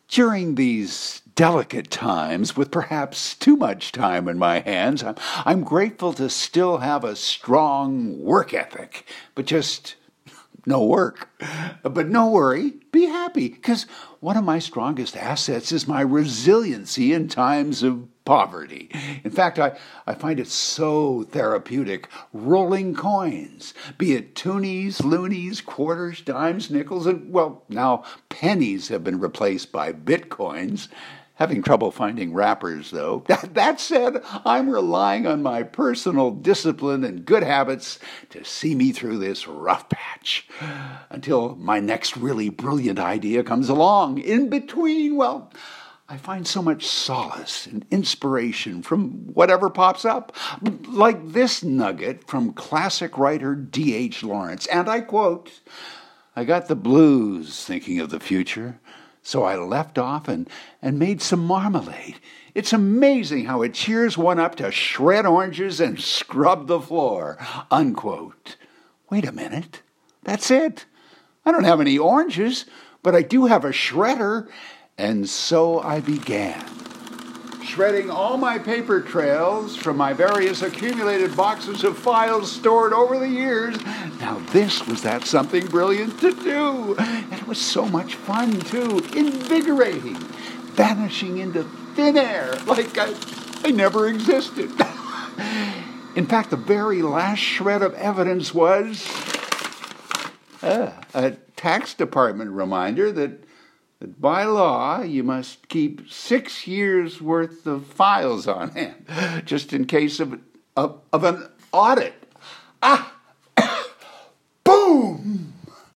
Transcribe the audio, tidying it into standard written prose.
During these delicate times, with perhaps too much time in my hands, I'm grateful to still have a strong work ethic, but just no work. But no worry, be happy, because one of my strongest assets is my resiliency in times of poverty. In fact, I find it so therapeutic rolling coins, be it toonies, loonies, quarters, dimes, nickels, and, well, now pennies have been replaced by bitcoins. Having trouble finding wrappers, though. That said, I'm relying on my personal discipline and good habits to see me through this rough patch until my next really brilliant idea comes along. In between, well, I find so much solace and inspiration from whatever pops up, like this nugget from classic writer D.H. Lawrence, and I quote, "I got the blues thinking of the future, so I left off and made some marmalade. It's amazing how it cheers one up to shred oranges and scrub the floor," unquote. Wait a minute, that's it. I don't have any oranges, but I do have a shredder. And so I began, shredding all my paper trails from my various accumulated boxes of files stored over the years. Now this was that something brilliant to do. And it was so much fun, too, invigorating, vanishing into thin air like I never existed. In fact, the very last shred of evidence was a tax department reminder that by law, you must keep 6 years' worth of files on hand, just in case of an audit. Ah!